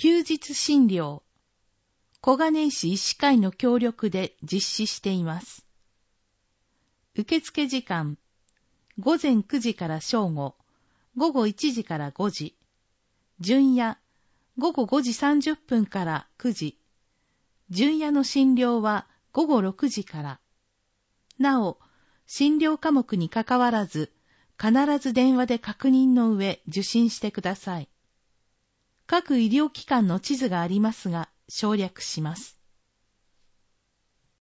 休日診療、小金井市医師会の協力で実施しています。受付時間、午前9時から正午、午後1時から5時、巡夜、午後5時30分から9時、巡夜の診療は午後6時から。なお、診療科目にかかわらず、必ず電話で確認の上受診してください。各医療機関の地図がありますが、省略します。